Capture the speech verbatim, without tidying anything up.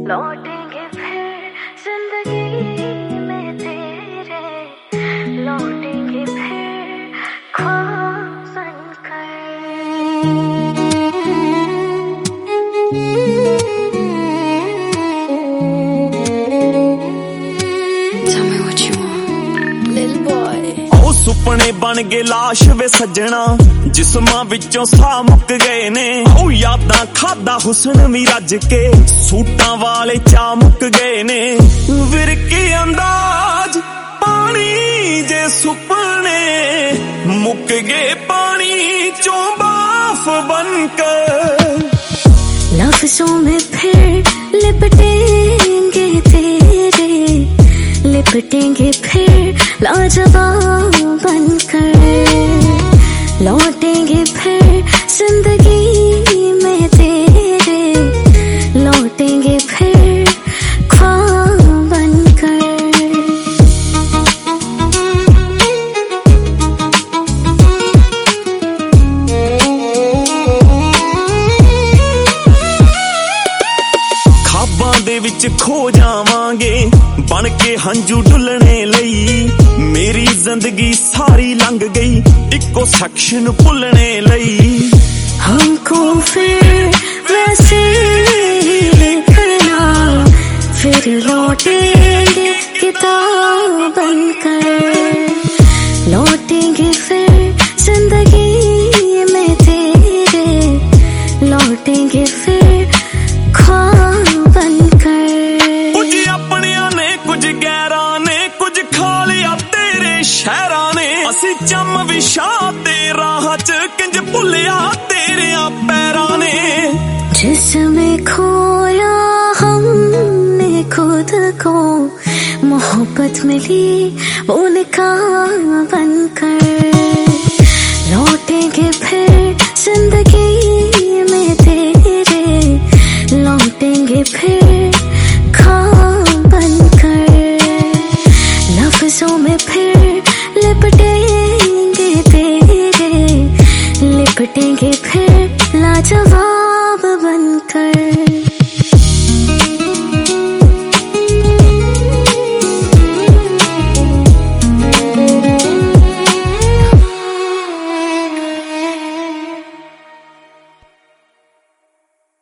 लौटेंगे फिर जिंदगी में तेरे, लौटेंगे फिर ख्वाब बनकर। Tell me what you want, little boy। ओ सुपने बन गए लाश वे सजना, जिस्मां विचों साह मुक गए ने। ओ यादां खादा हुस्न भी रज के, सूटां वाले चा मुक गए ने। विरके अंदाज पानी जे सुपने, मुक गए पानी चों बाफ बनकर। लफ्जों में फिर लिपटेंगे तेरे, लिपटेंगे फिर लाजवाब बनकर। लौटेंगे फिर जिंदगी में तेरे, लौटेंगे फिर ख्वाब बनकर। खाबां दे विच खो जावांगे, बन के हंजू डुलने लई। मेरी जिंदगी सारी लंघ गई, इको सेक्शन भुलने लई। हमको फिर वैसे लिखना, फिर लौटेंगे किताब बनकर। लौटेंगे फिर जिंदगी में तेरे, लौटेंगे फिर ख्वाब बनकर। कुछ अपनियां ने कुछ गैरां ने, कुछ खा लिया तेरे शहरां ने। असी चम विछा ते राह च किंज भुलिया तेरे पैरां ने। जिसमें खोया हमने खुद को, मोहब्बत मिली वो निकाह बनकर। लौटेंगे फिर